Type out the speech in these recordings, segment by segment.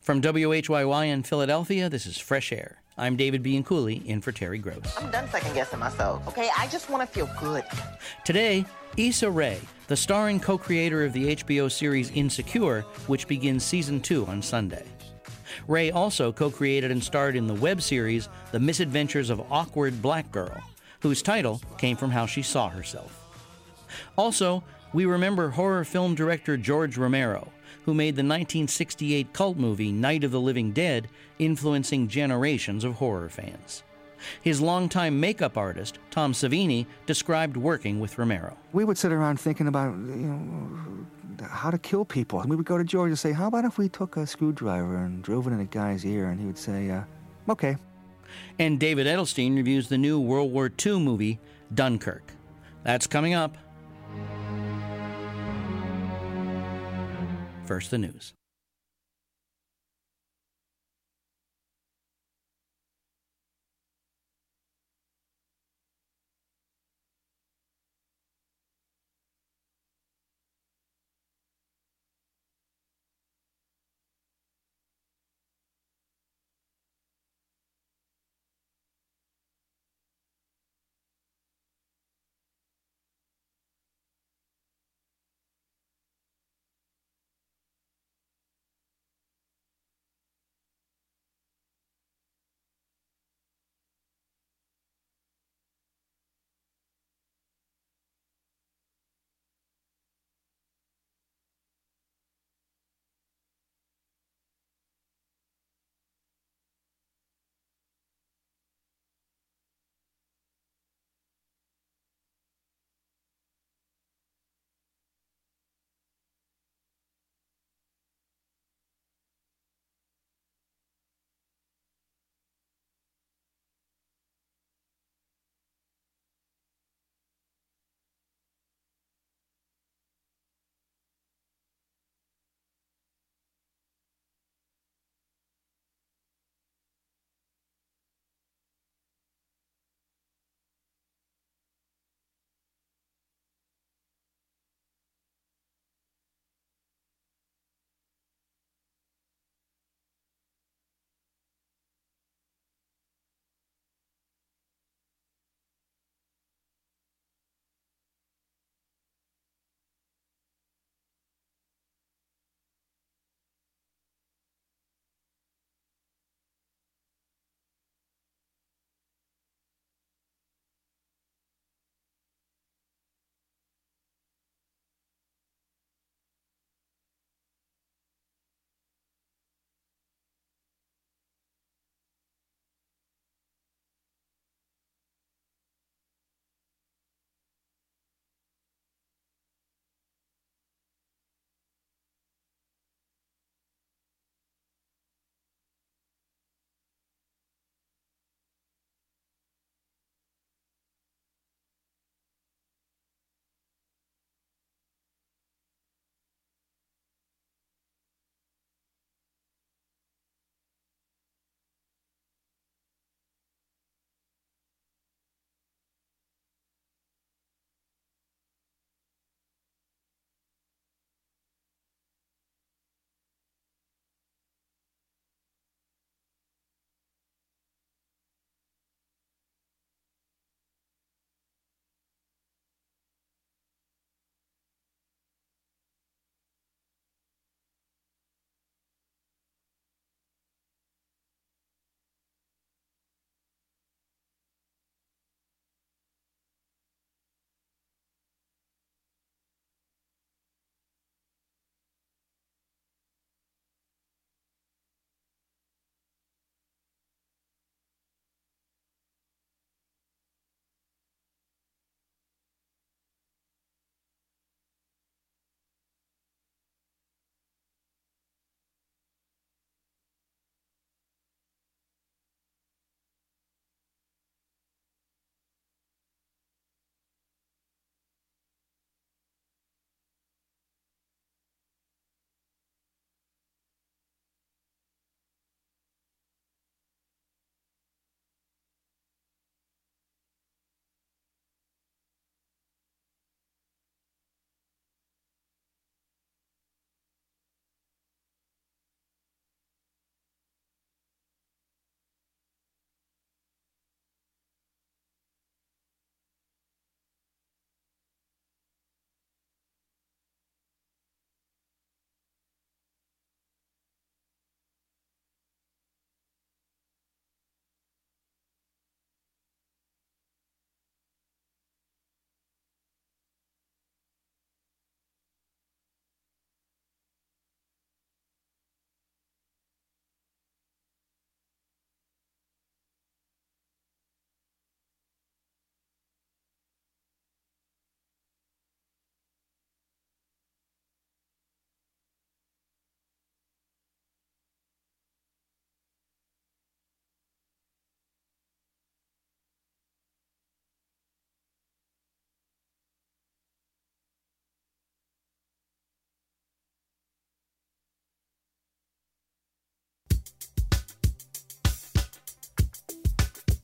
From WHYY in Philadelphia, this is Fresh Air. I'm David Bianculli, in for Terry Gross. I'm done second-guessing myself, okay? I just want to feel good. Today, Issa Rae, the star and co-creator of the HBO series Insecure, which begins Season 2 on Sunday. Rae also co-created and starred in the web series The Misadventures of Awkward Black Girl, whose title came from how she saw herself. Also, we remember horror film director George Romero, who made the 1968 cult movie Night of the Living Dead, influencing generations of horror fans. His longtime makeup artist, Tom Savini, described working with Romero. We would sit around thinking about, how to kill people. And we would go to George and say, how about if we took a screwdriver and drove it in a guy's ear? And he would say, okay. And David Edelstein reviews the new World War II movie, Dunkirk. That's coming up. First, the news.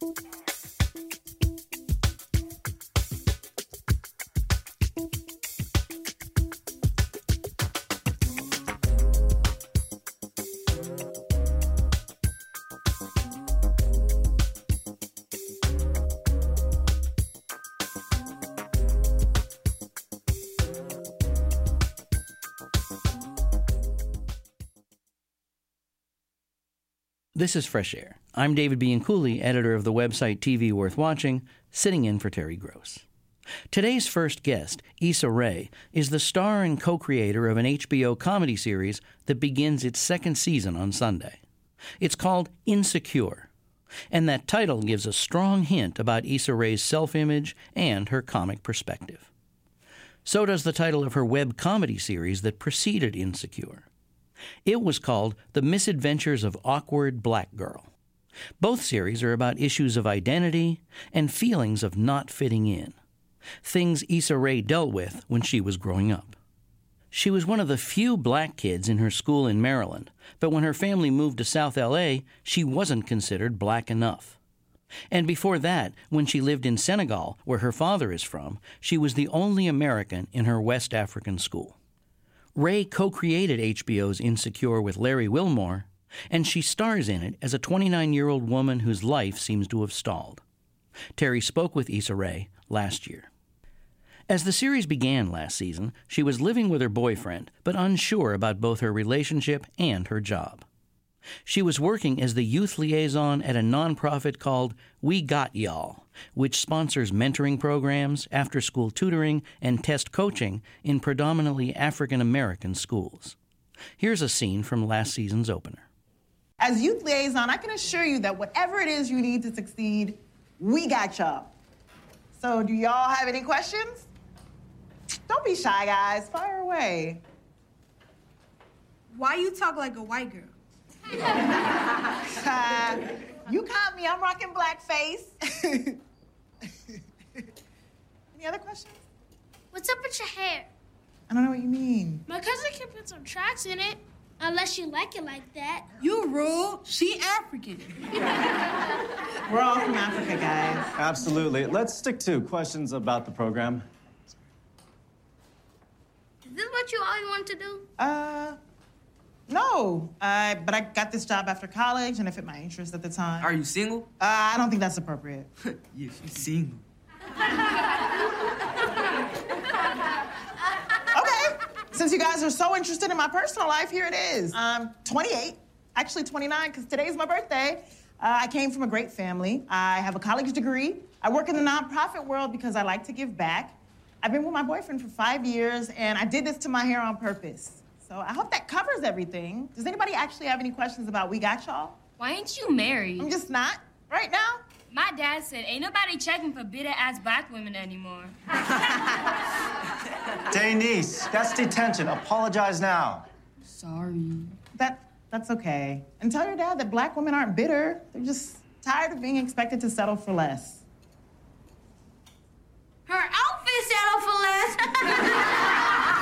This is Fresh Air. I'm David Bianculli, editor of the website TV Worth Watching, sitting in for Terry Gross. Today's first guest, Issa Rae, is the star and co-creator of an HBO comedy series that begins its second season on Sunday. It's called Insecure, and that title gives a strong hint about Issa Rae's self-image and her comic perspective. So does the title of her web comedy series that preceded Insecure. It was called The Misadventures of Awkward Black Girl. Both series are about issues of identity and feelings of not fitting in, things Issa Rae dealt with when she was growing up. She was one of the few black kids in her school in Maryland, but when her family moved to South L.A., she wasn't considered black enough. And before that, when she lived in Senegal, where her father is from, she was the only American in her West African school. Rae co-created HBO's Insecure with Larry Wilmore, and she stars in it as a 29-year-old woman whose life seems to have stalled. Terry spoke with Issa Rae last year. As the series began last season, she was living with her boyfriend, but unsure about both her relationship and her job. She was working as the youth liaison at a nonprofit called We Got Y'all, which sponsors mentoring programs, after-school tutoring, and test coaching in predominantly African-American schools. Here's a scene from last season's opener. As youth liaison, I can assure you that whatever it is you need to succeed, we got y'all. So do y'all have any questions? Don't be shy, guys. Fire away. Why you talk like a white girl? You caught me. I'm rocking blackface. Any other questions? What's up with your hair? I don't know what you mean. My cousin can put some tracks in it, unless you like it like that. You rude. She African. We're all from Africa, guys. Absolutely. Let's stick to questions about the program. Is this what you always wanted to do? No. But I got this job after college, and it fit my interest at the time. Are you single? I don't think that's appropriate. Yeah, she's single. Okay. Since you guys are so interested in my personal life, here it is. I'm 28, actually 29, because today's my birthday. I came from a great family. I have a college degree. I work in the nonprofit world because I like to give back. I've been with my boyfriend for 5 years, and I did this to my hair on purpose. So I hope that covers everything. Does anybody actually have any questions about We Got Y'all? Why ain't you married? I'm just not, right now. My dad said ain't nobody checking for bitter-ass black women anymore. Denise, that's detention. Apologize now. Sorry. That's okay. And tell your dad that black women aren't bitter. They're just tired of being expected to settle for less. Her outfit settled for less.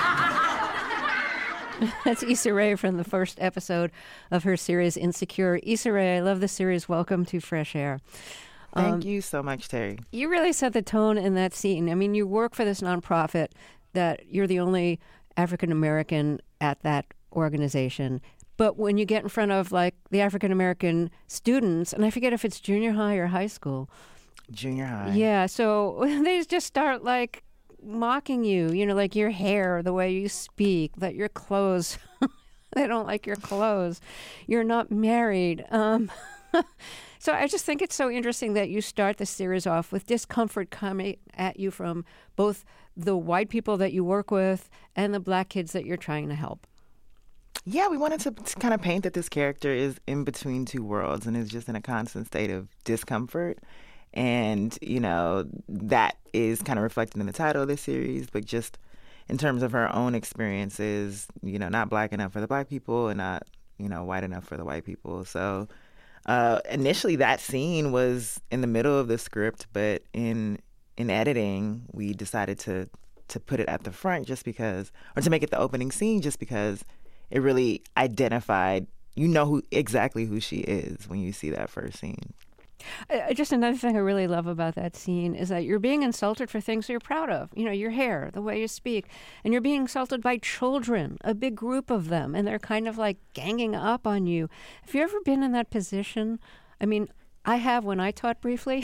That's Issa Rae from the first episode of her series Insecure. Issa Rae, I love the series. Welcome to Fresh Air. Thank you so much, Terry. You really set the tone in that scene. I mean, you work for this nonprofit that you're the only African American at that organization. But when you get in front of like the African American students, and I forget if it's junior high or high school. Junior high. Yeah, so they just start like mocking you, like your hair, the way you speak, that your clothes, they don't like your clothes. You're not married. So I just think it's so interesting that you start the series off with discomfort coming at you from both the white people that you work with and the black kids that you're trying to help. Yeah, we wanted to kind of paint that this character is in between two worlds and is just in a constant state of discomfort. And, that is kind of reflected in the title of the series, but just in terms of her own experiences, not black enough for the black people and not, white enough for the white people. So initially that scene was in the middle of the script, but in editing, we decided to put it at the front just because, or to make it the opening scene just because it really identified, exactly who she is when you see that first scene. Just another thing I really love about that scene is that you're being insulted for things you're proud of. You know, your hair, the way you speak. And you're being insulted by children, a big group of them, and they're kind of like ganging up on you. Have you ever been in that position? I mean, I have when I taught briefly.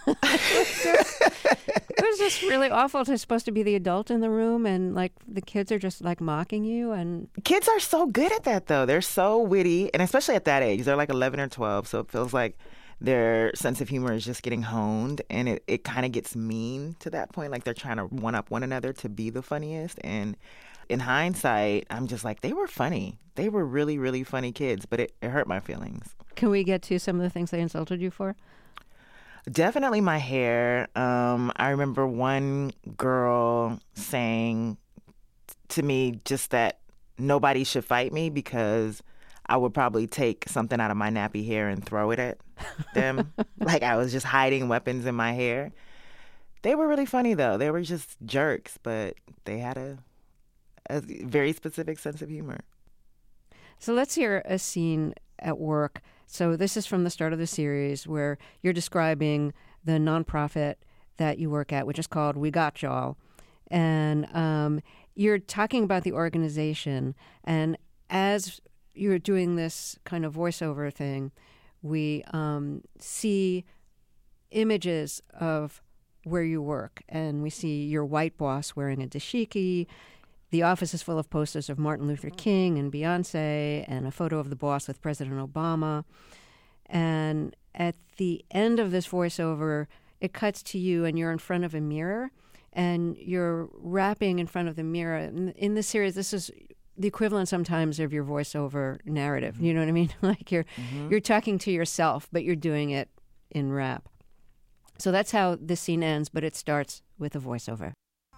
It was just really awful to supposed to be the adult in the room, and like the kids are just like mocking you. And kids are so good at that, though. They're so witty, and especially at that age. They're like 11 or 12, so it feels like their sense of humor is just getting honed, and it kind of gets mean to that point. Like they're trying to one-up one another to be the funniest. And in hindsight, I'm just like, they were funny. They were really, really funny kids, but it hurt my feelings. Can we get to some of the things they insulted you for? Definitely my hair. I remember one girl saying to me just that nobody should fight me because I would probably take something out of my nappy hair and throw it at them. Like I was just hiding weapons in my hair. They were really funny, though. They were just jerks, but they had a very specific sense of humor. So let's hear a scene at work. So this is from the start of the series where you're describing the nonprofit that you work at, which is called We Got Y'all. And you're talking about the organization. And as you're doing this kind of voiceover thing, we see images of where you work. And we see your white boss wearing a dashiki. The office is full of posters of Martin Luther King and Beyonce and a photo of the boss with President Obama. And at the end of this voiceover, it cuts to you and you're in front of a mirror and you're rapping in front of the mirror. In this series, this is the equivalent sometimes of your voiceover narrative. You know what I mean? Like you're talking to yourself, but you're doing it in rap. So that's how this scene ends, but it starts with a voiceover.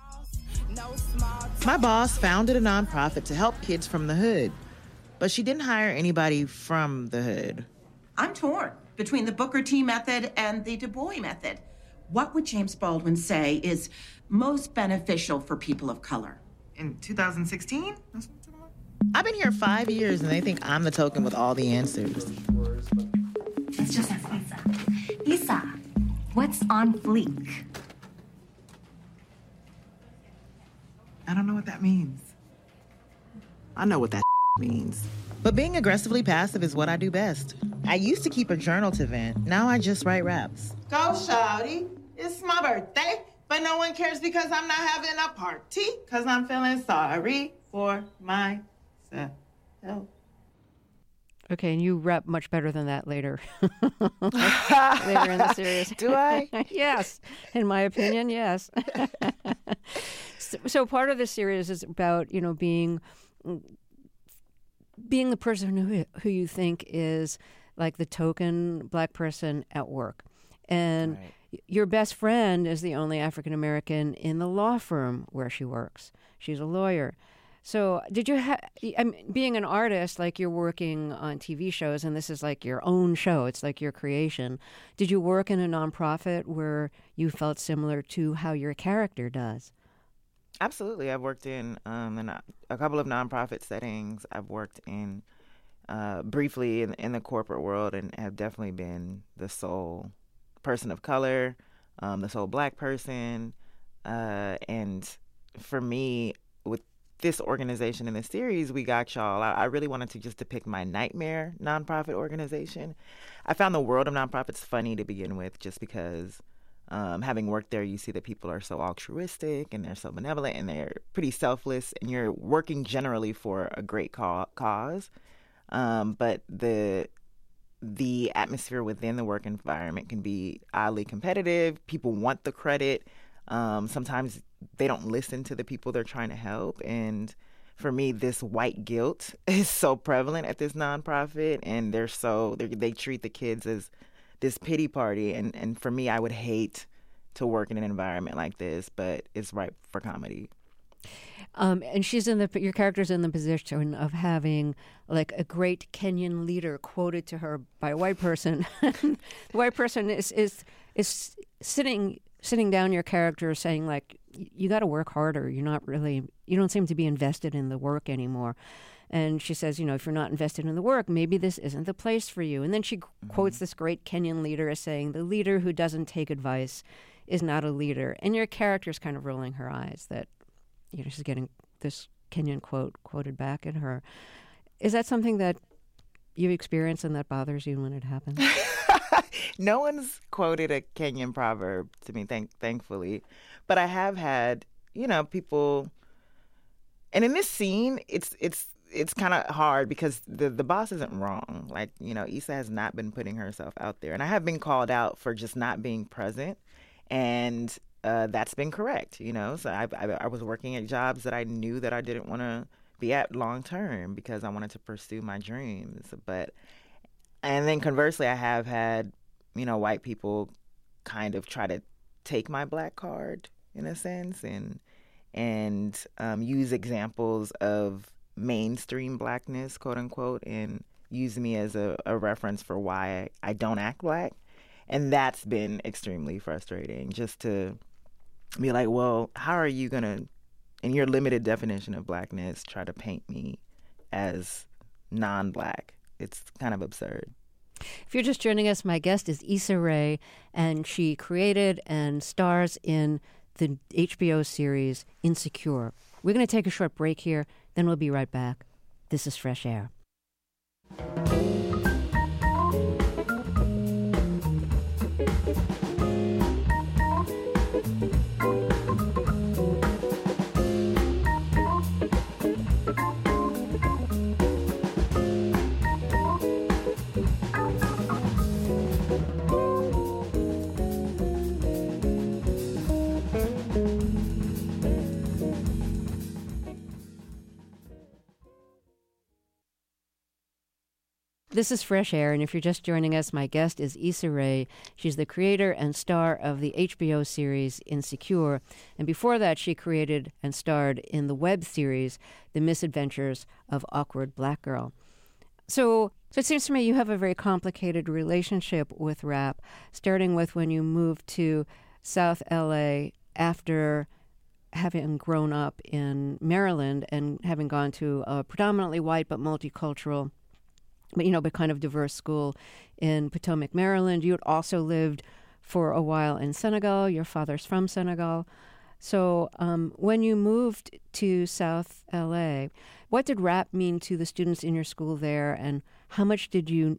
My boss founded a nonprofit to help kids from the hood, but she didn't hire anybody from the hood. I'm torn between the Booker T method and the Du Bois method. What would James Baldwin say is most beneficial for people of color? In 2016? I've been here 5 years and they think I'm the token with all the answers. Let's just ask Lisa. Lisa, what's on fleek? I don't know what that means. I know what that means. But being aggressively passive is what I do best. I used to keep a journal to vent. Now I just write raps. Go, shawty. It's my birthday, but no one cares because I'm not having a party, because I'm feeling sorry for myself. Okay, and you rap much better than that later. Later in the series. Do I? Yes. In my opinion, yes. So part of the series is about, you know, being the person who you think is like the token black person at work. And your best friend is the only African American in the law firm where she works. She's a lawyer. So did you being an artist, like you're working on TV shows and this is like your own show, it's like your creation. Did you work in a nonprofit where you felt similar to how your character does? Absolutely. I've worked in a couple of nonprofit settings. I've worked in briefly in the corporate world and have definitely been the sole person of color, the sole black person. And for me, with this organization in this series, We Got Y'all, I really wanted to just depict my nightmare nonprofit organization. I found the world of nonprofits funny to begin with just because having worked there, you see that people are so altruistic and they're so benevolent and they're pretty selfless and you're working generally for a great cause. But the atmosphere within the work environment can be oddly competitive. People want the credit. Sometimes they don't listen to the people they're trying to help. And for me, this white guilt is so prevalent at this nonprofit, and they treat the kids as this pity party. And for me, I would hate to work in an environment like this, but it's ripe for comedy. And your character's in the position of having like a great Kenyan leader quoted to her by a white person. The white person is sitting down your character saying like, you got to work harder. You don't seem to be invested in the work anymore. And she says, if you're not invested in the work, maybe this isn't the place for you. And then she quotes this great Kenyan leader as saying, the leader who doesn't take advice is not a leader. And your character's kind of rolling her eyes that, she's getting this Kenyan quote quoted back at her. Is that something that you've experienced and that bothers you when it happens? No one's quoted a Kenyan proverb to me, thankfully. But I have had, people... And in this scene, it's kind of hard because the boss isn't wrong. Like, Issa has not been putting herself out there. And I have been called out for just not being present. And that's been correct, So I was working at jobs that I knew that I didn't want to be at long term because I wanted to pursue my dreams. And then conversely, I have had, white people kind of try to take my Black card in a sense and use examples of mainstream Blackness, quote unquote, and use me as a reference for why I don't act Black. And that's been extremely frustrating, just to be like, well, how are you going to, in your limited definition of Blackness, try to paint me as non-Black? It's kind of absurd. If you're just joining us, my guest is Issa Rae, and she created and stars in the HBO series Insecure. We're going to take a short break here, then we'll be right back. This is Fresh Air. This is Fresh Air, and if you're just joining us, my guest is Issa Rae. She's the creator and star of the HBO series Insecure, and before that, she created and starred in the web series The Misadventures of Awkward Black Girl. So it seems to me you have a very complicated relationship with rap, starting with when you moved to South LA after having grown up in Maryland and having gone to a predominantly white but multicultural but kind of diverse school in Potomac, Maryland. You had also lived for a while in Senegal. Your father's from Senegal. So when you moved to South LA, what did rap mean to the students in your school there, and how much did you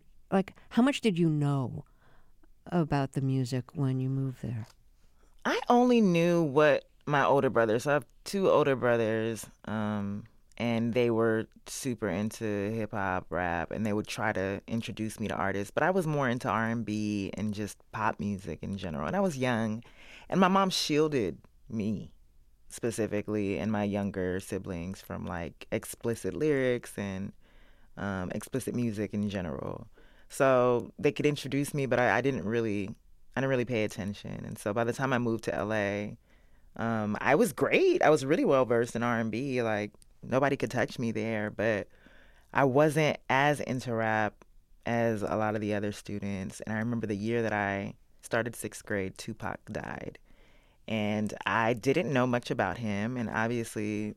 know about the music when you moved there? I only knew what my older brothers, I have two older brothers, and they were super into hip-hop, rap, and they would try to introduce me to artists. But I was more into R&B and just pop music in general. And I was young, and my mom shielded me specifically and my younger siblings from, like, explicit lyrics and explicit music in general. So they could introduce me, but I didn't really pay attention. And so by the time I moved to L.A., I was great. I was really well-versed in R&B, like, nobody could touch me there, but I wasn't as into rap as a lot of the other students. And I remember the year that I started 6th grade, Tupac died. And I didn't know much about him. And obviously,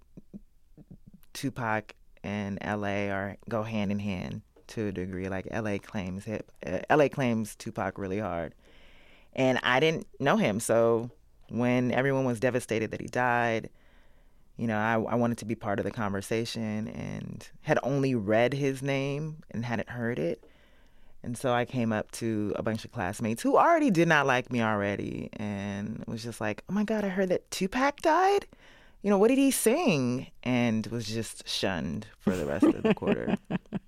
Tupac and LA go hand in hand to a degree. Like, LA claims Tupac really hard. And I didn't know him. So when everyone was devastated that he died, I wanted to be part of the conversation and had only read his name and hadn't heard it. And so I came up to a bunch of classmates who already did not like me already and was just like, oh my God, I heard that Tupac died? What did he sing? And was just shunned for the rest of the quarter.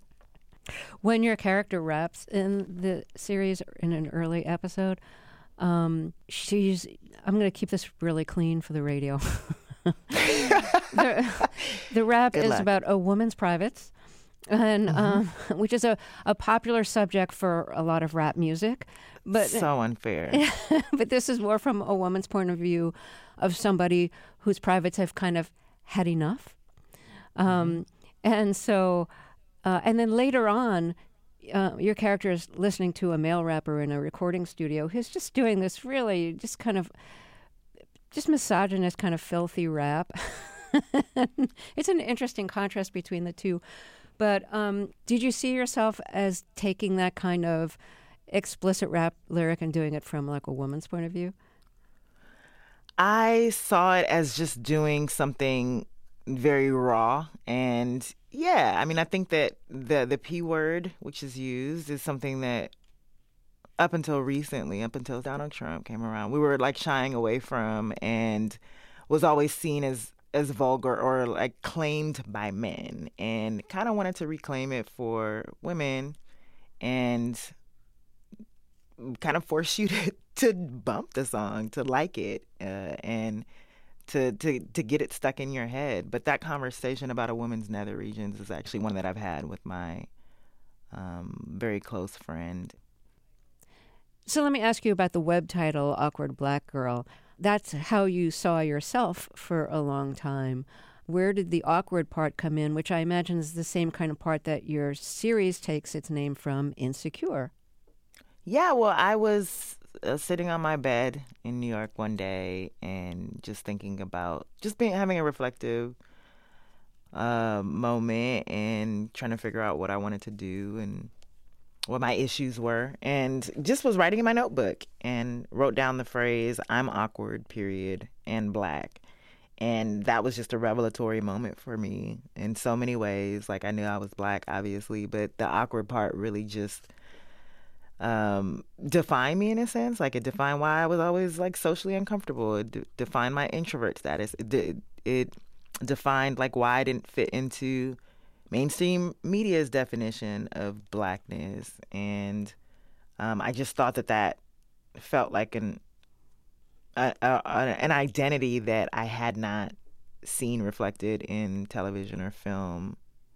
When your character raps in the series in an early episode, I'm going to keep this really clean for the radio. The rap is about a woman's privates, and which is a popular subject for a lot of rap music. But so unfair. But this is more from a woman's point of view of somebody whose privates have kind of had enough. And so, and then later on, your character is listening to a male rapper in a recording studio who's just doing this really just kind of just misogynist kind of filthy rap. It's an interesting contrast between the two. But did you see yourself as taking that kind of explicit rap lyric and doing it from like a woman's point of view? I saw it as just doing something very raw. And yeah, I mean, I think that the P word, which is used, is something that up until recently, up until Donald Trump came around, we were like shying away from and was always seen as vulgar or like claimed by men, and kind of wanted to reclaim it for women and kind of force you to bump the song, to like it, and to get it stuck in your head. But that conversation about a woman's nether regions is actually one that I've had with my very close friend. So let me ask you about the web title, Awkward Black Girl. That's how you saw yourself for a long time. Where did the awkward part come in, which I imagine is the same kind of part that your series takes its name from, Insecure? Yeah, well, I was sitting on my bed in New York one day and just thinking about having a reflective moment and trying to figure out what I wanted to do and what my issues were, and just was writing in my notebook and wrote down the phrase, "I'm awkward, period, and black." And that was just a revelatory moment for me in so many ways. Like, I knew I was black, obviously, but the awkward part really just defined me in a sense. Like, it defined why I was always like socially uncomfortable. It defined my introvert status. It defined like why I didn't fit into mainstream media's definition of blackness. And I just thought that felt like an identity that I had not seen reflected in television or film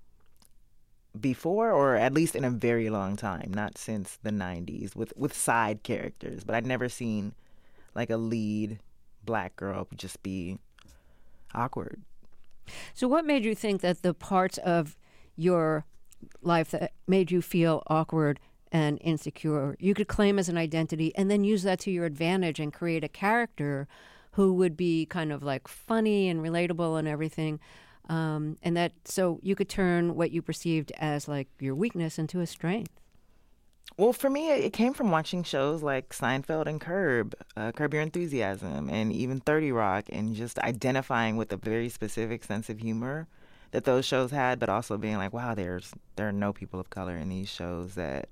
before, or at least in a very long time, not since the 90s, with side characters. But I'd never seen like a lead black girl just be awkward. So what made you think that the parts of your life that made you feel awkward and insecure you could claim as an identity and then use that to your advantage and create a character who would be kind of like funny and relatable and everything, and that so you could turn what you perceived as like your weakness into a strength? Well, for me, it came from watching shows like Seinfeld and Curb Your Enthusiasm, and even 30 Rock, and just identifying with a very specific sense of humor that those shows had, but also being like, wow, there are no people of color in these shows that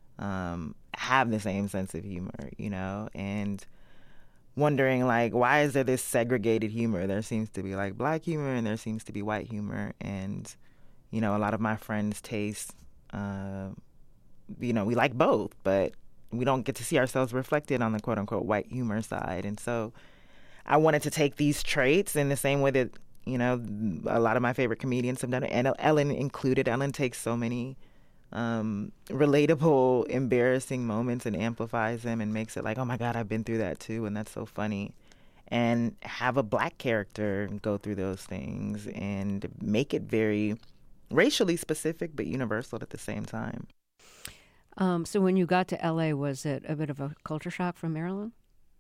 have the same sense of humor, you know, and wondering like, why is there this segregated humor? There seems to be like black humor and there seems to be white humor, and you know, a lot of my friends' tastes, you know, we like both, but we don't get to see ourselves reflected on the quote unquote white humor side. And so I wanted to take these traits in the same way that, you know, a lot of my favorite comedians have done it, and Ellen included. Ellen takes so many relatable, embarrassing moments and amplifies them and makes it like, oh my God, I've been through that too, and that's so funny. And have a black character go through those things and make it very racially specific but universal at the same time. So when you got to LA, was it a bit of a culture shock from Maryland?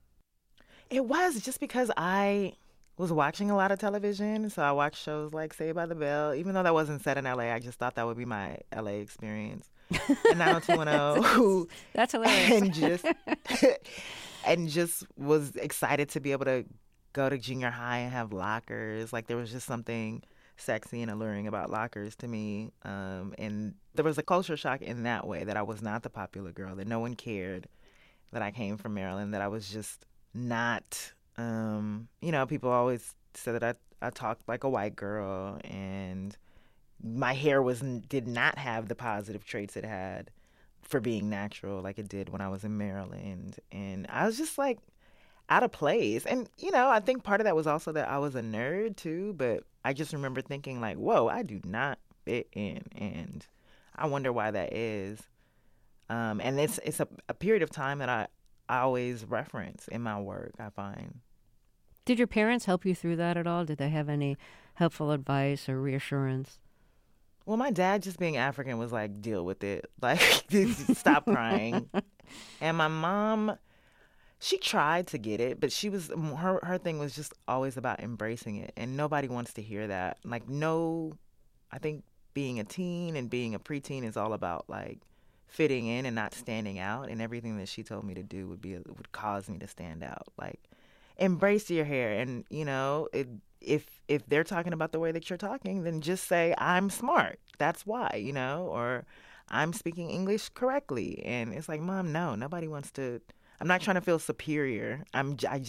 It was, just because I was watching a lot of television. So I watched shows like Saved by the Bell. Even though that wasn't set in LA, I just thought that would be my LA experience. And 90210. That's hilarious. And just was excited to be able to go to junior high and have lockers. Like, there was just something sexy and alluring about lockers to me. And there was a culture shock in that way, that I was not the popular girl, that no one cared that I came from Maryland, that I was just not, you know, people always said that I talked like a white girl, and my hair did not have the positive traits it had for being natural like it did when I was in Maryland. And I was just like out of place. And, you know, I think part of that was also that I was a nerd too, but I just remember thinking like, whoa, I do not fit in. And I wonder why that is. And it's a period of time that I always reference in my work, I find. Did your parents help you through that at all? Did they have any helpful advice or reassurance? Well, my dad, just being African, was like, deal with it. Like, stop crying. And my mom, she tried to get it, but her thing was just always about embracing it. And nobody wants to hear that. Like, no, I think being a teen and being a preteen is all about like fitting in and not standing out, and everything that she told me to do would cause me to stand out. Like, embrace your hair, and if they're talking about the way that you're talking, then just say, I'm smart, that's why, or I'm speaking English correctly. And it's like, Mom, no, nobody wants to. I'm not trying to feel superior. I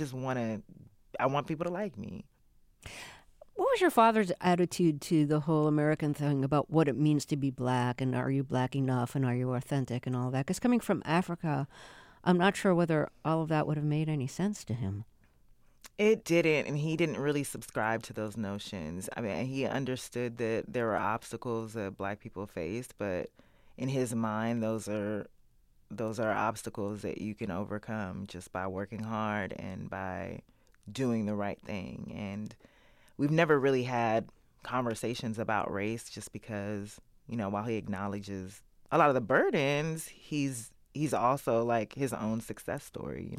want people to like me. What was your father's attitude to the whole American thing about what it means to be black, and are you black enough, and are you authentic, and all that? Because coming from Africa, I'm not sure whether all of that would have made any sense to him. It didn't, and he didn't really subscribe to those notions. I mean, he understood that there were obstacles that black people faced, but in his mind, those are obstacles that you can overcome just by working hard and by doing the right thing. And we've never really had conversations about race, just because, while he acknowledges a lot of the burdens, he's also like his own success story.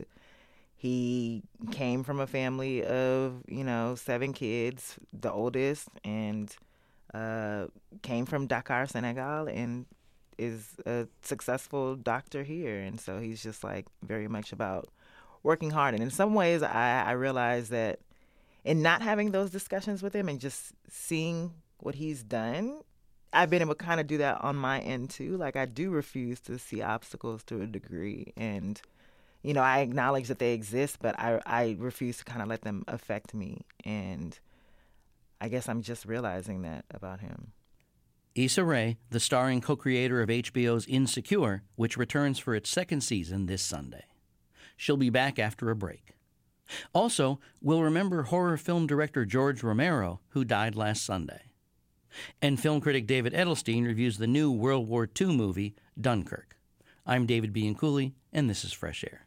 He came from a family of, 7 kids, the oldest, and came from Dakar, Senegal, and is a successful doctor here. And so he's just like very much about working hard. And in some ways, I realize that in not having those discussions with him and just seeing what he's done, I've been able to kind of do that on my end too. Like, I do refuse to see obstacles to a degree. And, I acknowledge that they exist, but I refuse to kind of let them affect me. And I guess I'm just realizing that about him. Issa Rae, the starring co-creator of HBO's Insecure, which returns for its 2nd season this Sunday. She'll be back after a break. Also, we'll remember horror film director George Romero, who died last Sunday. And film critic David Edelstein reviews the new World War II movie, Dunkirk. I'm David Bianculli, and this is Fresh Air.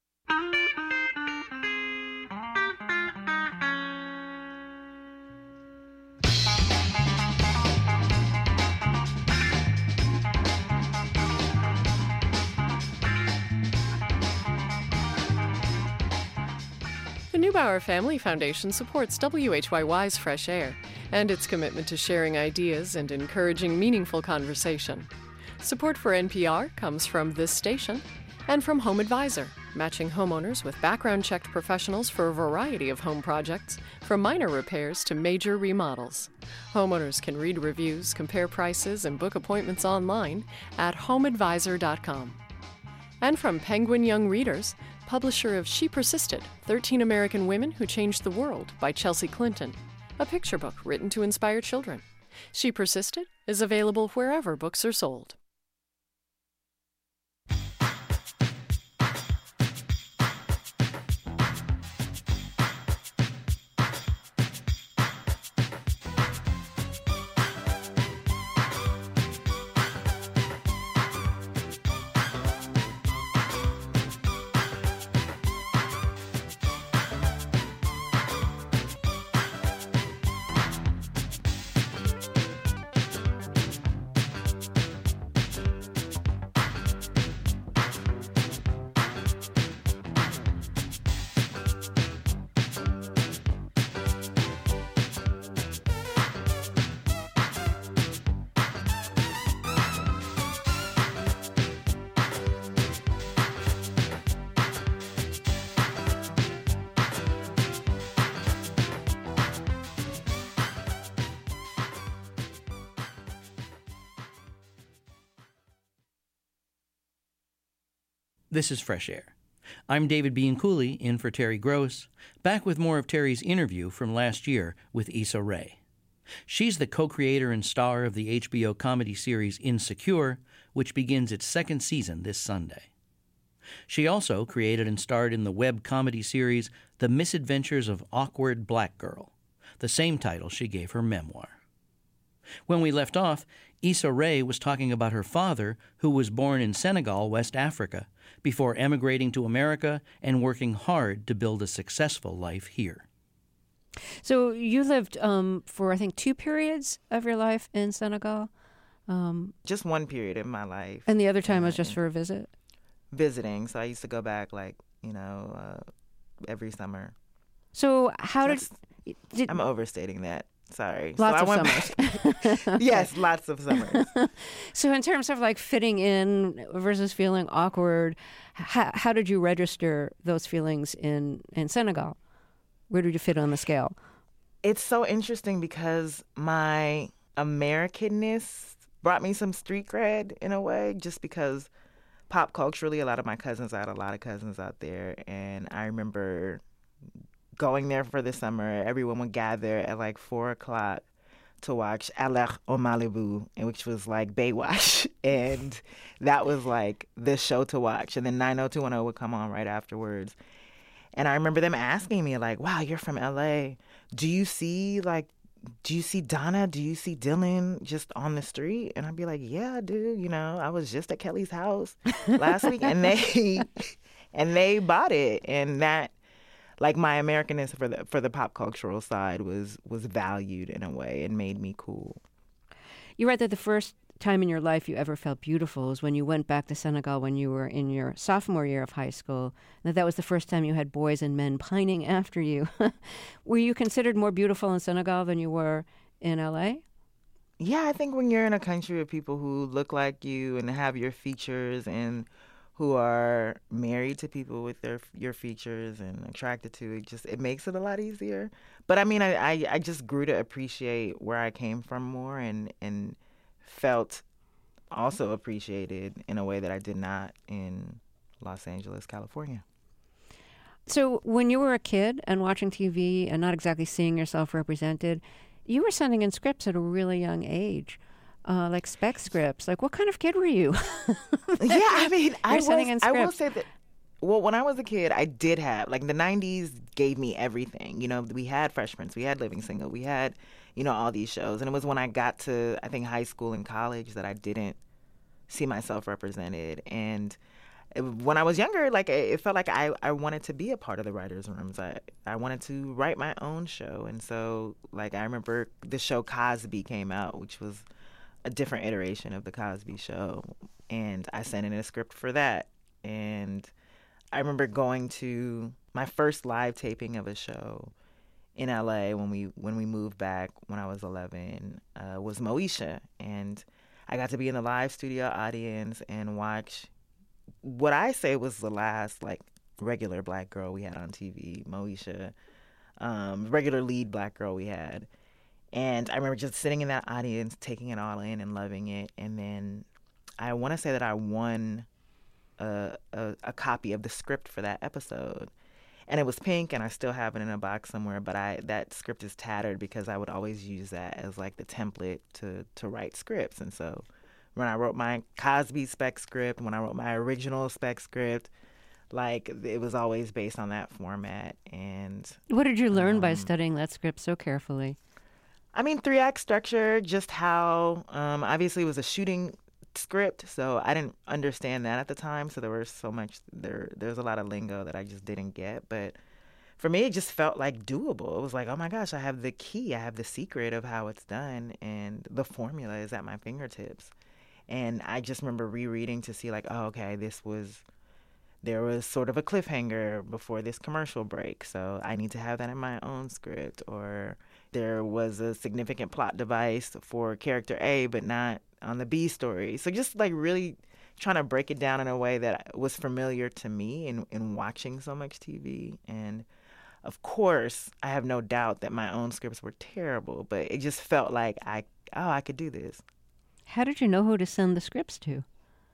The Neubauer Family Foundation supports WHYY's Fresh Air and its commitment to sharing ideas and encouraging meaningful conversation. Support for NPR comes from this station and from Home Advisor, matching homeowners with background-checked professionals for a variety of home projects, from minor repairs to major remodels. Homeowners can read reviews, compare prices, and book appointments online at homeadvisor.com. And from Penguin Young Readers, publisher of She Persisted, 13 American Women Who Changed the World by Chelsea Clinton, a picture book written to inspire children. She Persisted is available wherever books are sold. This is Fresh Air. I'm David Bianculli, in for Terry Gross, back with more of Terry's interview from last year with Issa Rae. She's the co-creator and star of the HBO comedy series Insecure, which begins its 2nd season this Sunday. She also created and starred in the web comedy series The Misadventures of Awkward Black Girl, the same title she gave her memoir. When we left off, Issa Rae was talking about her father, who was born in Senegal, West Africa, before emigrating to America and working hard to build a successful life here. So you lived for, I think, 2 periods of your life in Senegal? Just 1 period in my life. And the other time was just for a visit? Visiting. So I used to go back, every summer. So I'm overstating that. Sorry. Lots so of summers. Yes, lots of summers. So in terms of like fitting in versus feeling awkward, how did you register those feelings in Senegal? Where did you fit on the scale? It's so interesting because my Americanness brought me some street cred in a way, just because pop culturally, I had a lot of cousins out there. And I remember going there for the summer. Everyone would gather at like 4:00 to watch Alerte au Malibu, which was like Baywatch. And that was like the show to watch. And then 90210 would come on right afterwards. And I remember them asking me like, wow, you're from LA. Do you see Donna? Do you see Dylan just on the street? And I'd be like, yeah, I do. You know, I was just at Kelly's house last week. And they bought it. And that, like, my Americanness for the pop cultural side was valued in a way and made me cool. You write that the first time in your life you ever felt beautiful is when you went back to Senegal when you were in your sophomore year of high school. That was the first time you had boys and men pining after you. Were you considered more beautiful in Senegal than you were in LA? Yeah, I think when you're in a country of people who look like you and have your features and who are married to people with your features and attracted to it, it makes it a lot easier. But I mean, I just grew to appreciate where I came from more and felt also appreciated in a way that I did not in Los Angeles, California. So when you were a kid and watching TV and not exactly seeing yourself represented, you were sending in scripts at a really young age. Like spec scripts. Like, what kind of kid were you? Yeah, I mean, I will say that, well, when I was a kid, I did have, like, the 90s gave me everything. You know, we had Fresh Prince, we had Living Single, we had, you know, all these shows. And it was when I got to, I think, high school and college that I didn't see myself represented. And when I was younger, like, it felt like I wanted to be a part of the writers' rooms. I wanted to write my own show. And so, like, I remember the show Cosby came out, which was a different iteration of the Cosby Show, and I sent in a script for that. And I remember going to my first live taping of a show in LA when we moved back when I was 11 was Moesha, and I got to be in the live studio audience and watch what I say was the last like regular black girl we had on TV, Moesha, regular lead black girl we had. And I remember just sitting in that audience, taking it all in and loving it. And then I want to say that I won a copy of the script for that episode. And it was pink, and I still have it in a box somewhere. But that script is tattered because I would always use that as like the template to write scripts. And so when I wrote my Cosby spec script, when I wrote my original spec script, like, it was always based on that format. And what did you learn by studying that script so carefully? I mean, 3-act structure, just how, obviously it was a shooting script, so I didn't understand that at the time. So there was so much, there's a lot of lingo that I just didn't get. But for me, it just felt like doable. It was like, oh my gosh, I have the key, I have the secret of how it's done, and the formula is at my fingertips. And I just remember rereading to see like, oh, okay, there was sort of a cliffhanger before this commercial break, so I need to have that in my own script. Or there was a significant plot device for character A, but not on the B story. So just like really trying to break it down in a way that was familiar to me in watching so much TV. And of course, I have no doubt that my own scripts were terrible, but it just felt like I could do this. How did you know who to send the scripts to?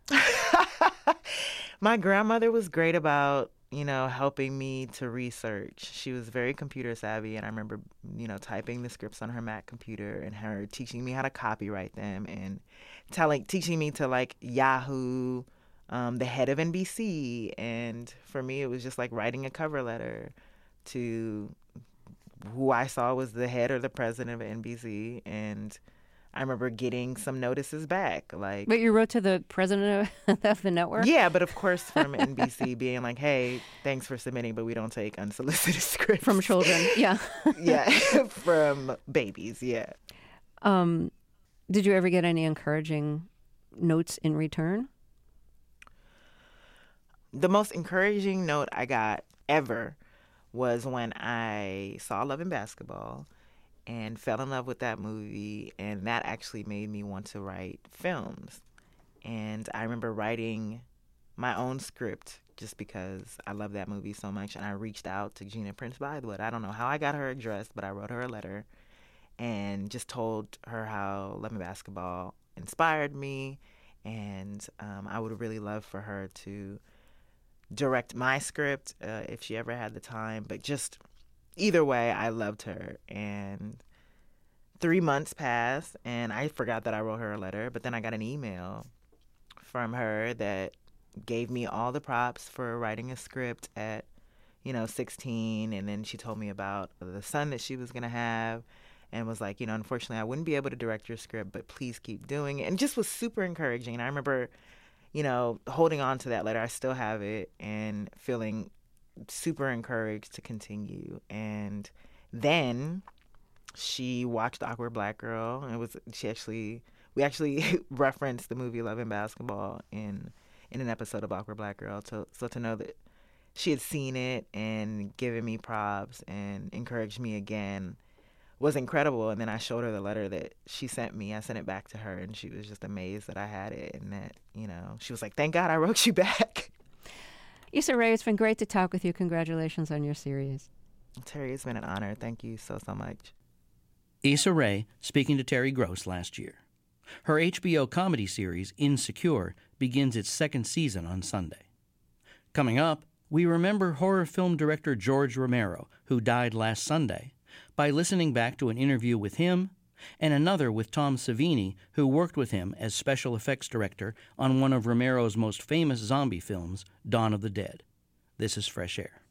My grandmother was great about, you know, helping me to research. She was very computer savvy, and I remember, you know, typing the scripts on her Mac computer and her teaching me how to copyright them and teaching me to like Yahoo, the head of NBC. And for me, it was just like writing a cover letter to who I saw was the head or the president of NBC. And I remember getting some notices back. Like, but you wrote to the president of the network? Yeah, but of course from NBC being like, hey, thanks for submitting, but we don't take unsolicited scripts. From children, yeah. Yeah, from babies, yeah. Did you ever get any encouraging notes in return? The most encouraging note I got ever was when I saw Love and Basketball. and fell in love with that movie, and that actually made me want to write films. And I remember writing my own script just because I love that movie so much, and I reached out to Gina Prince Bythewood. I don't know how I got her address, but I wrote her a letter and just told her how Love and Basketball inspired me, and I would really love for her to direct my script if she ever had the time. But just either way, I loved her. And 3 months passed, and I forgot that I wrote her a letter, but then I got an email from her that gave me all the props for writing a script at, 16, and then she told me about the son that she was going to have, and was like, unfortunately, I wouldn't be able to direct your script, but please keep doing it. And just was super encouraging. And I remember, holding on to that letter. I still have it, and feeling super encouraged to continue. And then she watched Awkward Black Girl, and we actually referenced the movie Love and Basketball in an episode of Awkward Black Girl. So to know that she had seen it and given me props and encouraged me again was incredible. And then I showed her the letter that she sent me. I sent it back to her, and she was just amazed that I had it, and that, she was like, thank God I wrote you back. Issa Rae, it's been great to talk with you. Congratulations on your series. Terry, it's been an honor. Thank you so much. Issa Rae speaking to Terry Gross last year. Her HBO comedy series, Insecure, begins its second season on Sunday. Coming up, we remember horror film director George Romero, who died last Sunday, by listening back to an interview with him and another with Tom Savini, who worked with him as special effects director on one of Romero's most famous zombie films, Dawn of the Dead. This is Fresh Air.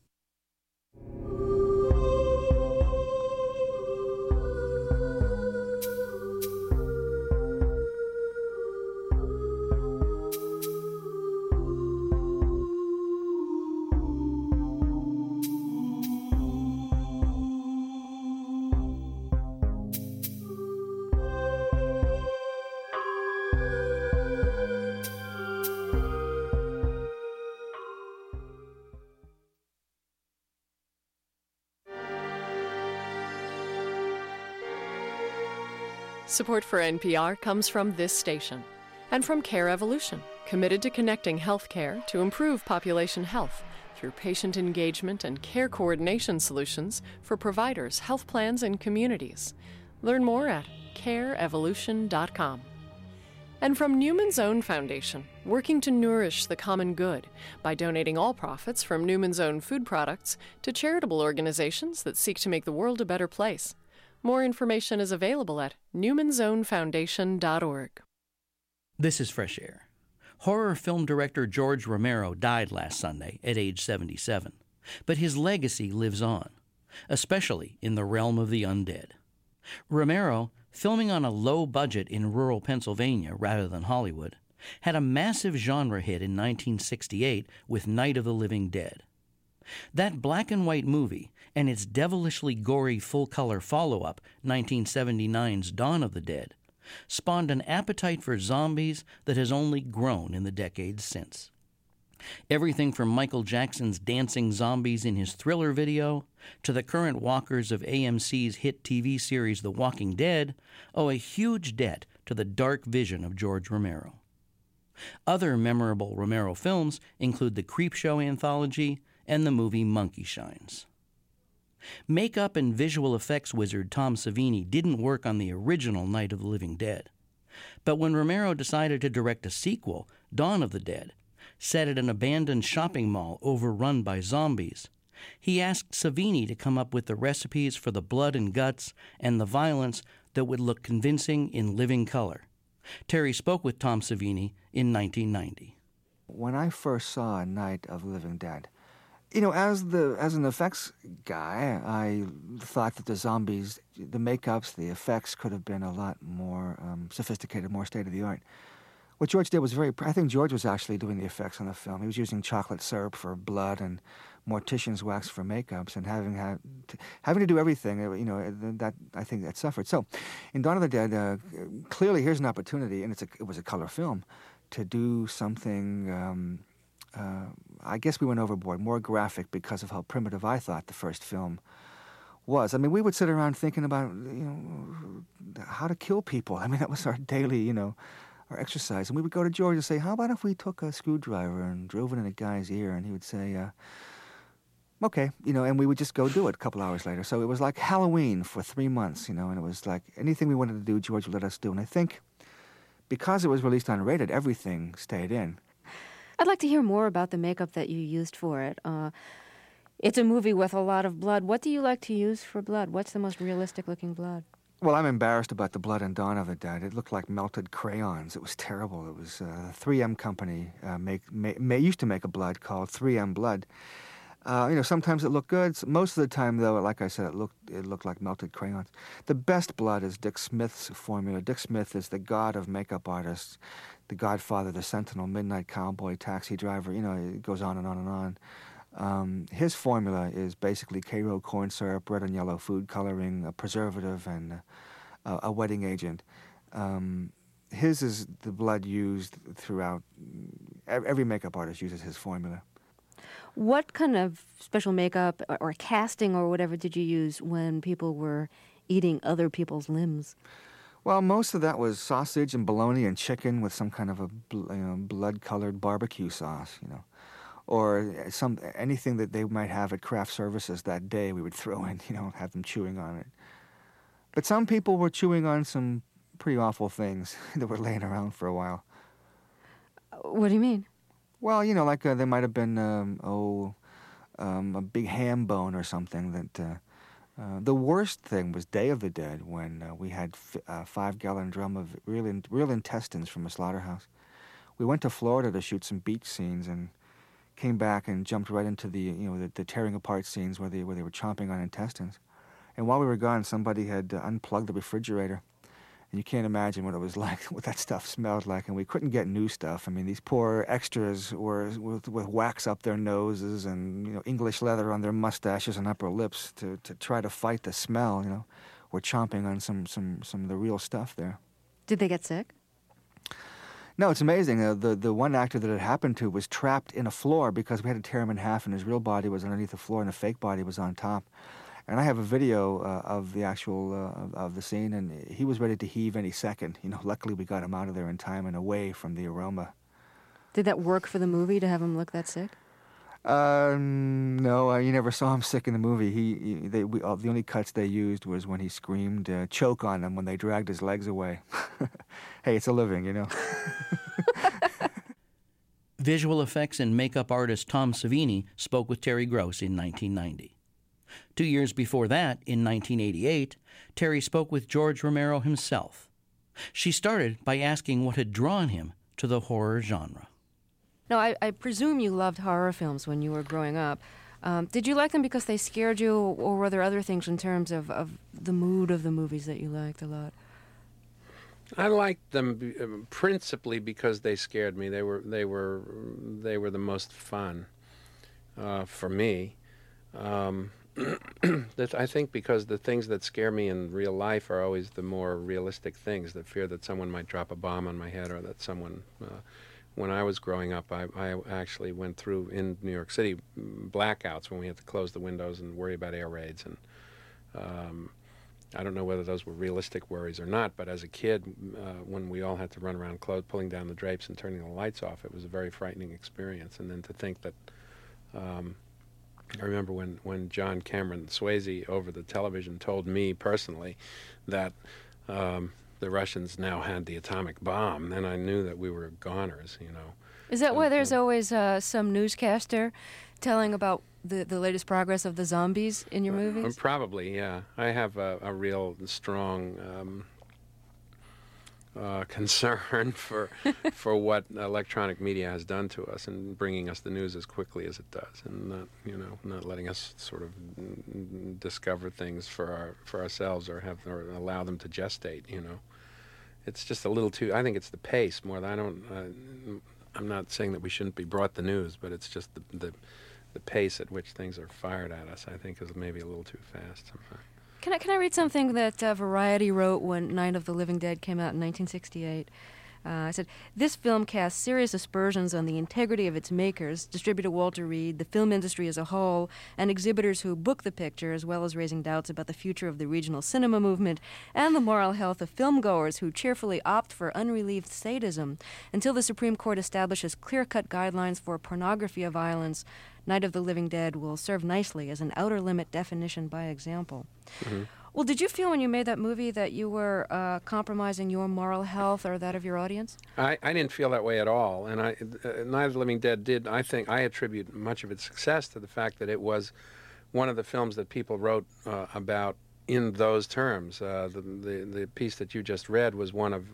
Support for NPR comes from this station and from Care Evolution, committed to connecting healthcare to improve population health through patient engagement and care coordination solutions for providers, health plans, and communities. Learn more at careevolution.com. And from Newman's Own Foundation, working to nourish the common good by donating all profits from Newman's Own food products to charitable organizations that seek to make the world a better place. More information is available at newmansownfoundation.org. This is Fresh Air. Horror film director George Romero died last Sunday at age 77, but his legacy lives on, especially in the realm of the undead. Romero, filming on a low budget in rural Pennsylvania rather than Hollywood, had a massive genre hit in 1968 with Night of the Living Dead. That black and white movie and its devilishly gory full-color follow-up, 1979's Dawn of the Dead, spawned an appetite for zombies that has only grown in the decades since. Everything from Michael Jackson's dancing zombies in his Thriller video to the current walkers of AMC's hit TV series The Walking Dead owe a huge debt to the dark vision of George Romero. Other memorable Romero films include the Creepshow anthology and the movie Monkey Shines. Makeup and visual effects wizard Tom Savini didn't work on the original Night of the Living Dead. But when Romero decided to direct a sequel, Dawn of the Dead, set at an abandoned shopping mall overrun by zombies, he asked Savini to come up with the recipes for the blood and guts and the violence that would look convincing in living color. Terry spoke with Tom Savini in 1990. When I first saw Night of the Living Dead, as an effects guy, I thought that the zombies, the makeups, the effects could have been a lot more sophisticated, more state-of-the-art. What George did was I think George was actually doing the effects on the film. He was using chocolate syrup for blood and mortician's wax for makeups, and having to do everything, that I think that suffered. So, in Dawn of the Dead, clearly here's an opportunity, and it was a color film, to do something. I guess we went overboard, more graphic because of how primitive I thought the first film was. I mean, we would sit around thinking about, how to kill people. I mean, that was our daily, our exercise. And we would go to George and say, how about if we took a screwdriver and drove it in a guy's ear? And he would say, okay, and we would just go do it a couple hours later. So it was like Halloween for 3 months, and it was like anything we wanted to do, George would let us do. And I think because it was released unrated, everything stayed in. I'd like to hear more about the makeup that you used for it. It's a movie with a lot of blood. What do you like to use for blood? What's the most realistic-looking blood? Well, I'm embarrassed about the blood in Dawn of the Dead. It looked like melted crayons. It was terrible. It was a 3M company used to make a blood called 3M Blood. Sometimes it looked good. Most of the time, though, like I said, it looked like melted crayons. The best blood is Dick Smith's formula. Dick Smith is the god of makeup artists, the Godfather, the Sentinel, Midnight Cowboy, Taxi Driver. It goes on and on and on. His formula is basically Karo corn syrup, red and yellow food coloring, a preservative, and a wetting agent. His is the blood used throughout. Every makeup artist uses his formula. What kind of special makeup or casting or whatever did you use when people were eating other people's limbs? Well, most of that was sausage and bologna and chicken with some kind of a blood-colored barbecue sauce, or anything that they might have at craft services that day we would throw in, have them chewing on it. But some people were chewing on some pretty awful things that were laying around for a while. What do you mean? Well, like there might have been, a big ham bone or something that... the worst thing was Day of the Dead, when we had a 5-gallon drum of real intestines from a slaughterhouse. We went to Florida to shoot some beach scenes and came back and jumped right into the tearing apart scenes where they were chomping on intestines. And while we were gone, somebody had unplugged the refrigerator. And you can't imagine what it was like, what that stuff smelled like. And we couldn't get new stuff. I mean, these poor extras were with wax up their noses and, English leather on their mustaches and upper lips to try to fight the smell, We're chomping on some of the real stuff there. Did they get sick? No, it's amazing. The one actor that it happened to was trapped in a floor because we had to tear him in half, and his real body was underneath the floor and the fake body was on top. And I have a video of the actual of the scene, and he was ready to heave any second. Luckily we got him out of there in time and away from the aroma. Did that work for the movie to have him look that sick? No, you never saw him sick in the movie. The only cuts they used was when he screamed choke on them when they dragged his legs away. Hey, it's a living, Visual effects and makeup artist Tom Savini spoke with Terry Gross in 1990. 2 years before that, in 1988, Terry spoke with George Romero himself. She started by asking what had drawn him to the horror genre. Now, I presume you loved horror films when you were growing up. Did you like them because they scared you, or were there other things in terms of the mood of the movies that you liked a lot? I liked them principally because they scared me. They were the most fun for me. I think because the things that scare me in real life are always the more realistic things, the fear that someone might drop a bomb on my head, or that someone... when I was growing up, I actually went through, in New York City, blackouts when we had to close the windows and worry about air raids. And I don't know whether those were realistic worries or not, but as a kid, when we all had to run around pulling down the drapes and turning the lights off, it was a very frightening experience. And then to think that... I remember when John Cameron Swayze over the television told me personally that the Russians now had the atomic bomb, then I knew that we were goners, Is that why there's always some newscaster telling about the latest progress of the zombies in your movies? Probably, yeah. I have a real strong concern for what electronic media has done to us, and bringing us the news as quickly as it does, and not letting us sort of discover things for ourselves or allow them to gestate. It's just a little too. I think it's the pace more than I'm not saying that we shouldn't be brought the news, but it's just the pace at which things are fired at us, I think, is maybe a little too fast sometimes. Can I read something that Variety wrote when Night of the Living Dead came out in 1968? I said, this film casts serious aspersions on the integrity of its makers, distributor Walter Reed, the film industry as a whole, and exhibitors who book the picture, as well as raising doubts about the future of the regional cinema movement and the moral health of filmgoers who cheerfully opt for unrelieved sadism. Until the Supreme Court establishes clear-cut guidelines for pornography of violence, Night of the Living Dead will serve nicely as an outer limit definition by example. Mm-hmm. Well, did you feel when you made that movie that you were compromising your moral health or that of your audience? I didn't feel that way at all. And Night of the Living Dead did, I think, I attribute much of its success to the fact that it was one of the films that people wrote about in those terms. The piece that you just read was one of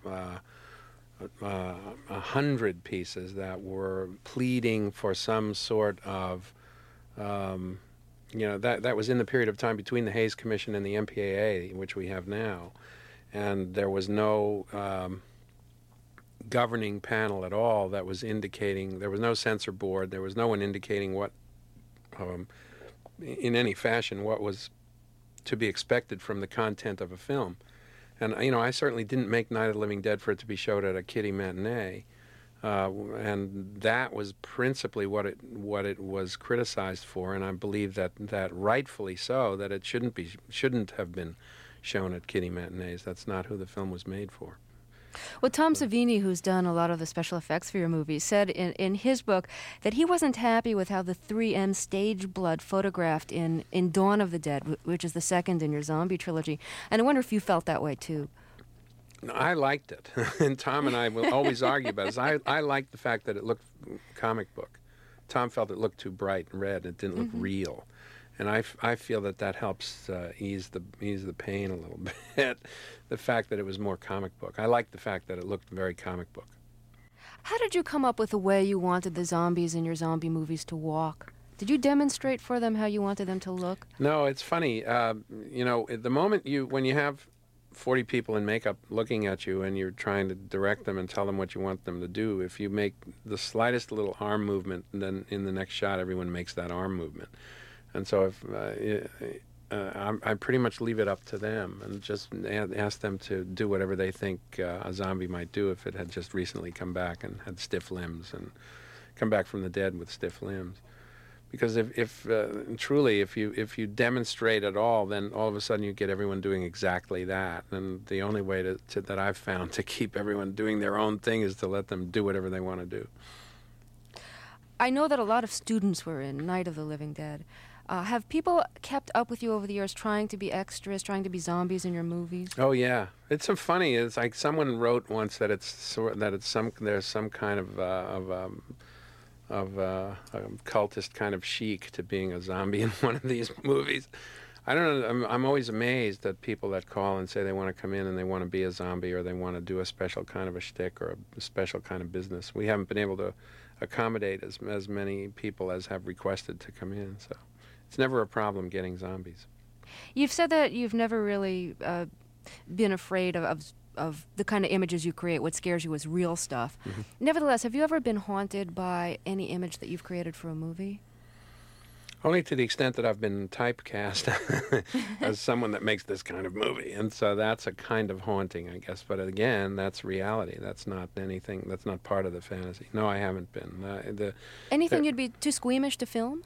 100 pieces that were pleading for some sort of... that was in the period of time between the Hays Commission and the MPAA, which we have now. And there was no governing panel at all that was indicating, there was no censor board, there was no one indicating what, in any fashion, what was to be expected from the content of a film. And, I certainly didn't make Night of the Living Dead for it to be showed at a kiddie matinee. And that was principally what it was criticized for, and I believe that rightfully so, that it shouldn't have been shown at kiddie matinees. That's not who the film was made for. Well, Tom Savini, who's done a lot of the special effects for your movie, said in his book that he wasn't happy with how the 3M stage blood photographed in Dawn of the Dead, which is the second in your zombie trilogy. And I wonder if you felt that way, too. I liked it, and Tom and I will always argue about it. I liked the fact that it looked comic book. Tom felt it looked too bright and red. It didn't look real, and I feel that helps ease the pain a little bit. The fact that it was more comic book. I liked the fact that it looked very comic book. How did you come up with the way you wanted the zombies in your zombie movies to walk? Did you demonstrate for them how you wanted them to look? No, it's funny. At the moment when you have 40 people in makeup looking at you and you're trying to direct them and tell them what you want them to do, if you make the slightest little arm movement, then in the next shot everyone makes that arm movement. And so I pretty much leave it up to them and just ask them to do whatever they think a zombie might do if it had just recently come back and had stiff limbs and come back from the dead with stiff limbs. Because if you demonstrate at all, then all of a sudden you get everyone doing exactly that. And the only way that I've found to keep everyone doing their own thing is to let them do whatever they want to do. I know that a lot of students were in Night of the Living Dead. Have people kept up with you over the years, trying to be extras, trying to be zombies in your movies? Oh yeah, it's so funny. It's like someone wrote once that there's some kind of a cultist kind of chic to being a zombie in one of these movies. I don't know. I'm always amazed at people that call and say they want to come in and they want to be a zombie or they want to do a special kind of a shtick or a special kind of business. We haven't been able to accommodate as many people as have requested to come in, so it's never a problem getting zombies. You've said that you've never really been afraid of the kind of images you create. What scares you is real stuff. Mm-hmm. Nevertheless, have you ever been haunted by any image that you've created for a movie? Only to the extent that I've been typecast as someone that makes this kind of movie. And so that's a kind of haunting, I guess. But again, that's reality. That's not anything, that's not part of the fantasy. No, I haven't been. Anything you'd be too squeamish to film?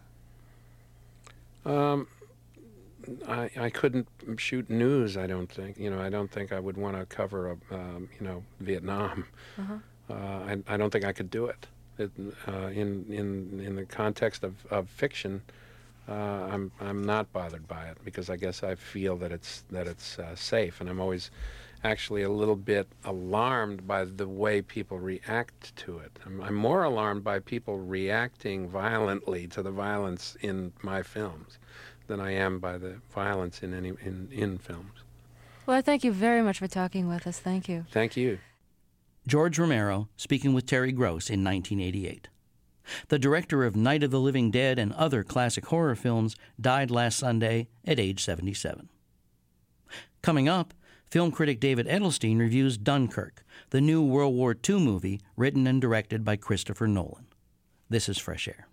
I couldn't shoot news, I don't think. I don't think I would want to cover Vietnam. Uh-huh. I don't think I could do it. In the context of fiction, I'm not bothered by it because I guess I feel that it's safe, and I'm always actually a little bit alarmed by the way people react to it. I'm more alarmed by people reacting violently to the violence in my films than I am by the violence in films. Well, I thank you very much for talking with us. Thank you. Thank you. George Romero speaking with Terry Gross in 1988. The director of Night of the Living Dead and other classic horror films died last Sunday at age 77. Coming up, film critic David Edelstein reviews Dunkirk, the new World War II movie written and directed by Christopher Nolan. This is Fresh Air.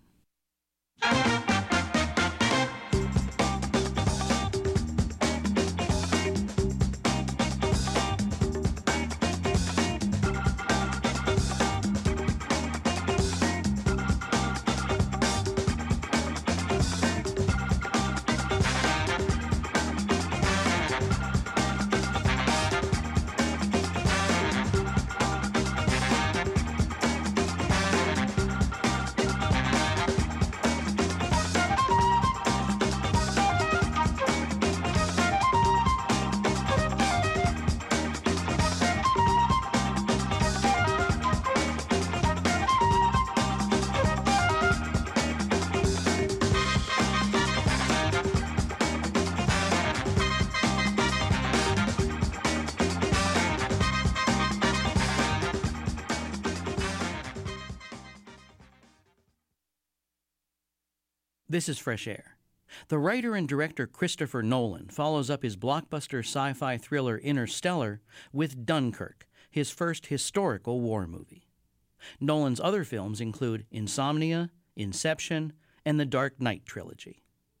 This is Fresh Air. The writer and director Christopher Nolan follows up his blockbuster sci-fi thriller Interstellar with Dunkirk, his first historical war movie. Nolan's other films include Insomnia, Inception, and the Dark Knight trilogy.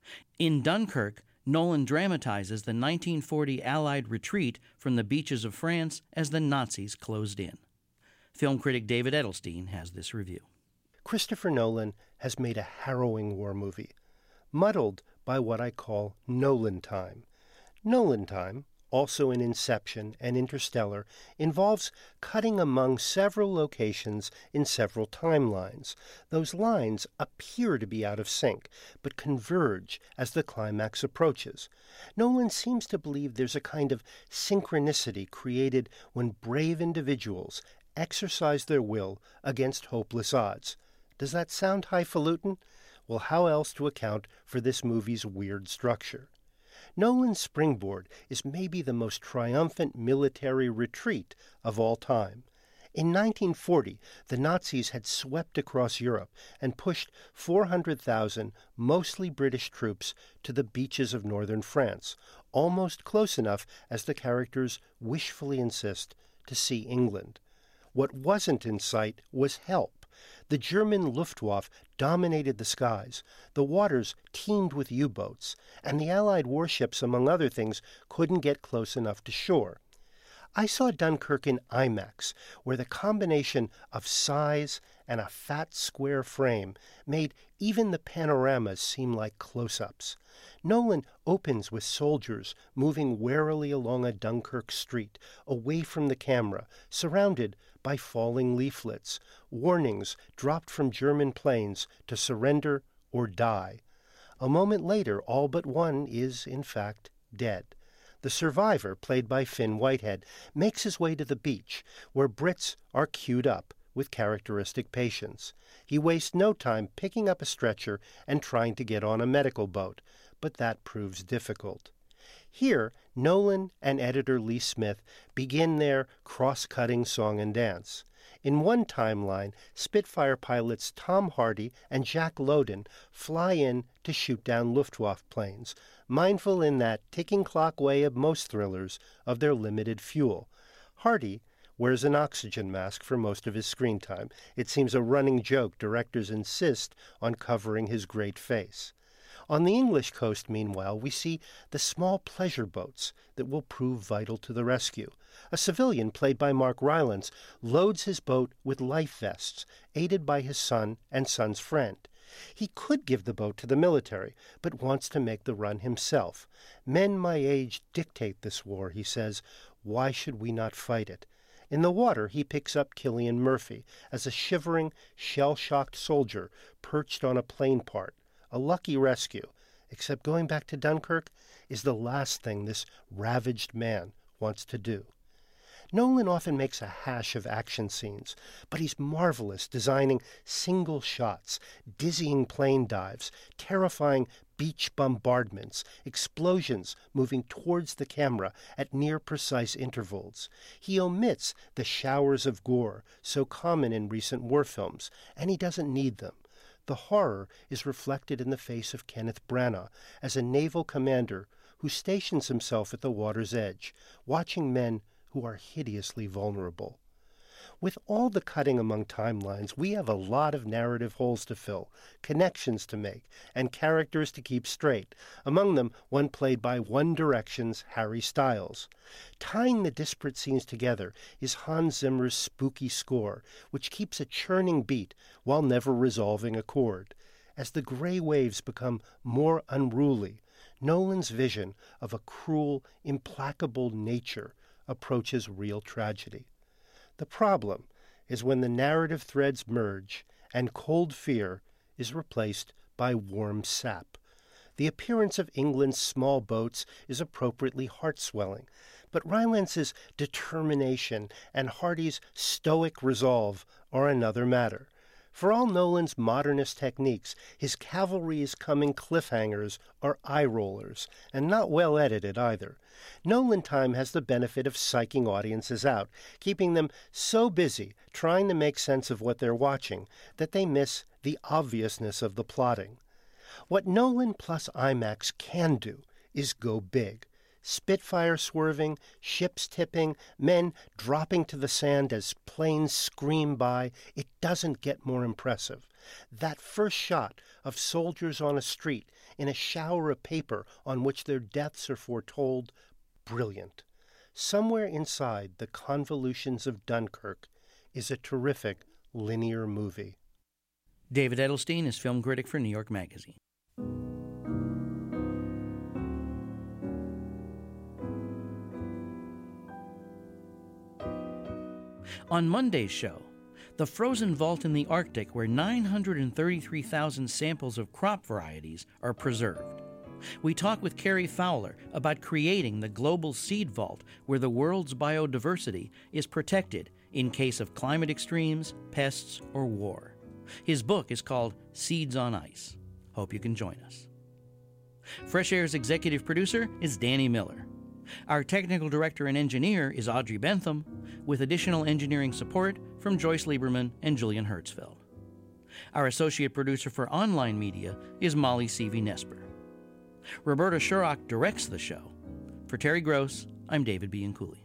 In Dunkirk, Nolan dramatizes the 1940 Allied retreat from the beaches of France as the Nazis closed in. Film critic David Edelstein has this review. Christopher Nolan has made a harrowing war movie, muddled by what I call Nolan time. Nolan time, also in Inception and Interstellar, involves cutting among several locations in several timelines. Those lines appear to be out of sync, but converge as the climax approaches. Nolan seems to believe there's a kind of synchronicity created when brave individuals exercise their will against hopeless odds. Does that sound highfalutin? Well, how else to account for this movie's weird structure? Nolan's springboard is maybe the most triumphant military retreat of all time. In 1940, the Nazis had swept across Europe and pushed 400,000 mostly British troops to the beaches of northern France, almost close enough, as the characters wishfully insist, to see England. What wasn't in sight was help. The German Luftwaffe dominated the skies, the waters teemed with U-boats, and the Allied warships, among other things, couldn't get close enough to shore. I saw Dunkirk in IMAX, where the combination of size and a fat square frame made even the panoramas seem like close-ups. Nolan opens with soldiers moving warily along a Dunkirk street, away from the camera, surrounded by falling leaflets, warnings dropped from German planes to surrender or die. A moment later, all but one is, in fact, dead. The survivor, played by Finn Whitehead, makes his way to the beach, where Brits are queued up with characteristic patience. He wastes no time picking up a stretcher and trying to get on a medical boat, but that proves difficult. Here, Nolan and editor Lee Smith begin their cross-cutting song and dance. In one timeline, Spitfire pilots Tom Hardy and Jack Lowden fly in to shoot down Luftwaffe planes, mindful in that ticking clock way of most thrillers of their limited fuel. Hardy wears an oxygen mask for most of his screen time. It seems a running joke directors insist on covering his great face. On the English coast, meanwhile, we see the small pleasure boats that will prove vital to the rescue. A civilian, played by Mark Rylance, loads his boat with life vests, aided by his son and son's friend. He could give the boat to the military, but wants to make the run himself. Men my age dictate this war, he says. Why should we not fight it? In the water, he picks up Cillian Murphy as a shivering, shell-shocked soldier perched on a plane part. A lucky rescue, except going back to Dunkirk is the last thing this ravaged man wants to do. Nolan often makes a hash of action scenes, but he's marvelous designing single shots, dizzying plane dives, terrifying beach bombardments, explosions moving towards the camera at near-precise intervals. He omits the showers of gore so common in recent war films, and he doesn't need them. The horror is reflected in the face of Kenneth Branagh as a naval commander who stations himself at the water's edge, watching men who are hideously vulnerable. With all the cutting among timelines, we have a lot of narrative holes to fill, connections to make, and characters to keep straight, among them one played by One Direction's Harry Styles. Tying the disparate scenes together is Hans Zimmer's spooky score, which keeps a churning beat while never resolving a chord. As the gray waves become more unruly, Nolan's vision of a cruel, implacable nature approaches real tragedy. The problem is when the narrative threads merge and cold fear is replaced by warm sap. The appearance of England's small boats is appropriately heart-swelling, but Rylance's determination and Hardy's stoic resolve are another matter. For all Nolan's modernist techniques, his cavalry-is-coming cliffhangers are eye-rollers, and not well edited either. Nolan time has the benefit of psyching audiences out, keeping them so busy trying to make sense of what they're watching that they miss the obviousness of the plotting. What Nolan plus IMAX can do is go big. Spitfire swerving, ships tipping, men dropping to the sand as planes scream by. It doesn't get more impressive. That first shot of soldiers on a street in a shower of paper on which their deaths are foretold, brilliant. Somewhere inside the convolutions of Dunkirk is a terrific linear movie. David Edelstein is film critic for New York Magazine. On Monday's show, the frozen vault in the Arctic where 933,000 samples of crop varieties are preserved. We talk with Carrie Fowler about creating the global seed vault where the world's biodiversity is protected in case of climate extremes, pests, or war. His book is called Seeds on Ice. Hope you can join us. Fresh Air's executive producer is Danny Miller. Our technical director and engineer is Audrey Bentham, with additional engineering support from Joyce Lieberman and Julian Hertzfeld. Our associate producer for online media is Molly Seavey-Nesper. Roberta Shurrock directs the show. For Terry Gross, I'm David Bianculli.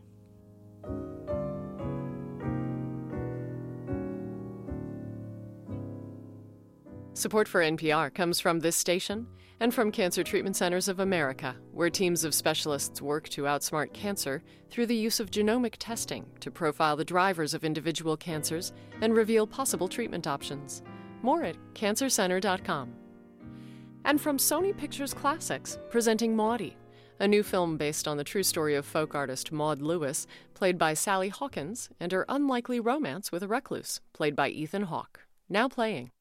Support for NPR comes from this station and from Cancer Treatment Centers of America, where teams of specialists work to outsmart cancer through the use of genomic testing to profile the drivers of individual cancers and reveal possible treatment options. More at cancercenter.com. And from Sony Pictures Classics, presenting Maudie, a new film based on the true story of folk artist Maud Lewis, played by Sally Hawkins, and her unlikely romance with a recluse, played by Ethan Hawke. Now playing.